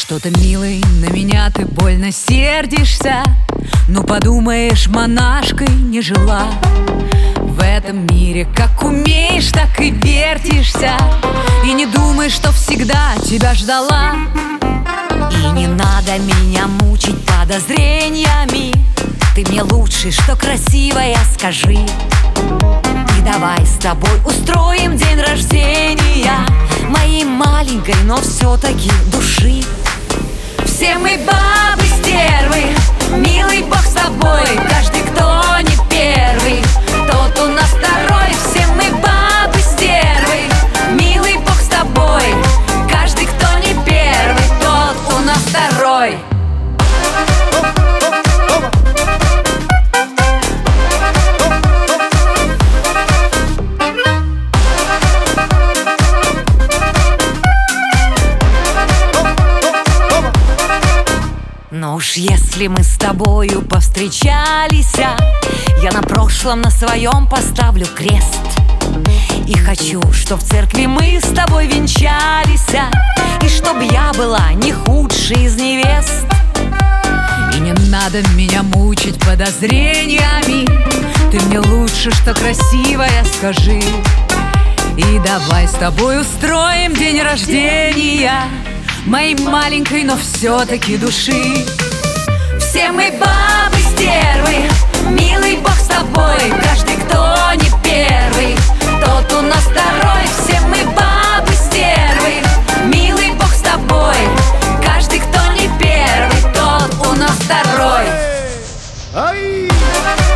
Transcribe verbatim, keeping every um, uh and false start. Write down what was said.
Что-то, милый, на меня ты больно сердишься. Ну подумаешь, монашкой не жила. В этом мире как умеешь, так и вертишься. И не думай, что всегда тебя ждала. И не надо меня мучить подозрениями. Ты мне лучше, что красивая, скажи. И давай с тобой устроим день рождения моей маленькой, но все-таки души. Все мы бабы стервы, милый бог с тобой. Каждый, кто не первый, тот у нас второй. Все мы бабы стервы, милый бог с тобой. Каждый, кто не первый, тот у нас второй. Но уж если мы с тобою повстречались, я на прошлом на своем поставлю крест. И хочу, чтоб в церкви мы с тобой венчались, и чтоб я была не худшей из невест. И не надо меня мучить подозрениями. Ты мне лучше, что красивая, скажи. И давай с тобой устроим день рождения моей маленькой, но все-таки души. Все мы бабы стервы, милый бог с тобой. Каждый, кто не первый, тот у нас второй. Все мы бабы стервы, милый бог с тобой. Каждый, кто не первый, тот у нас второй. Ай!